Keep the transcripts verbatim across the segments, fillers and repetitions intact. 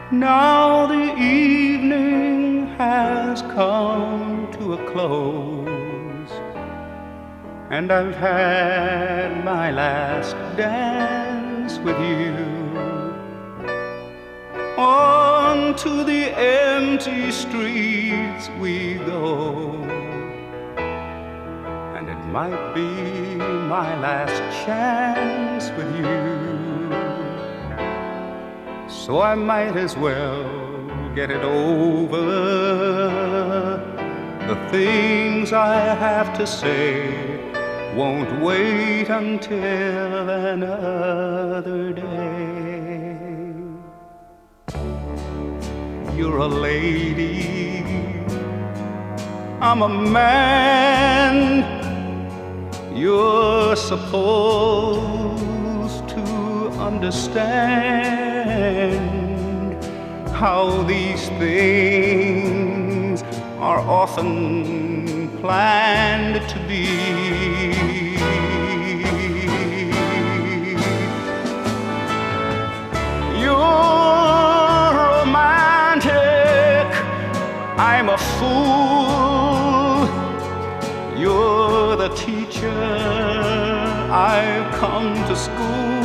Now the evening has come to a close, and I've had my last dance with you. On to the empty streets we go, and it might be my last chance with you. So I might as well get it over. The things I have to say won't wait until another day. You're a lady, I'm a man. You're supposed to understand how these things are often planned to be. You're romantic, I'm a fool. You're the teacher, I've come to school.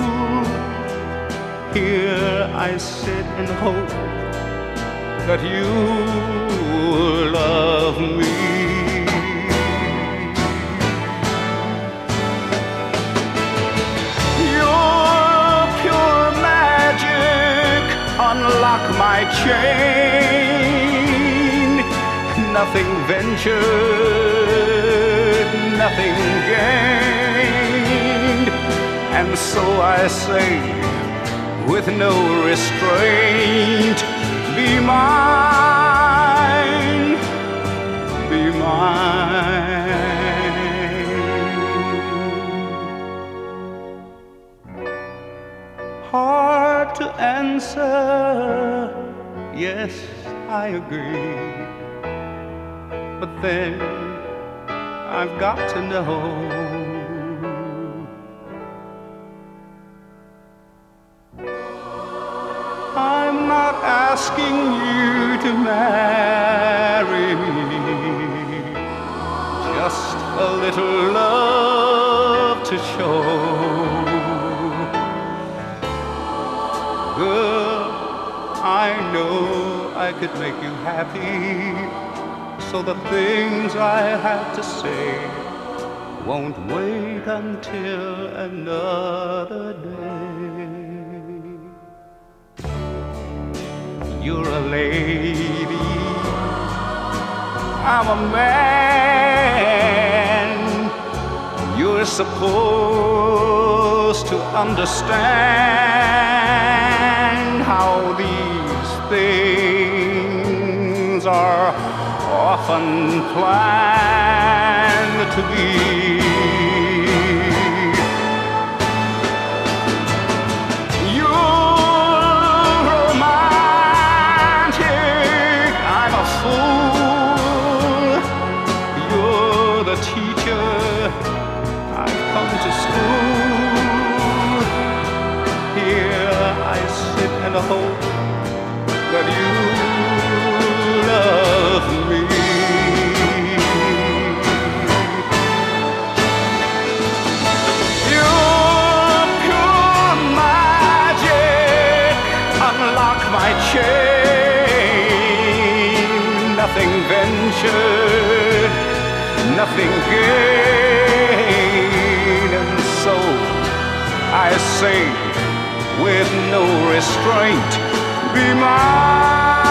Here I sit and hope that you love me. Your pure magic unlock my chain. Nothing ventured, nothing gained, and so I say, with no restraint, be mine, be mine. Hard to answer, yes, I agree, but then I've got to know. I'm not asking you to marry me, just a little love to show. Girl, I know I could make you happy, so the things I have to say won't wait until another day. You're a lady, I'm a man. You're supposed to understand how these things are often planned to be. And I hope that you love me. Your pure magic unlock my chain. Nothing ventured, nothing gained, and so I say, with no restraint, be mine.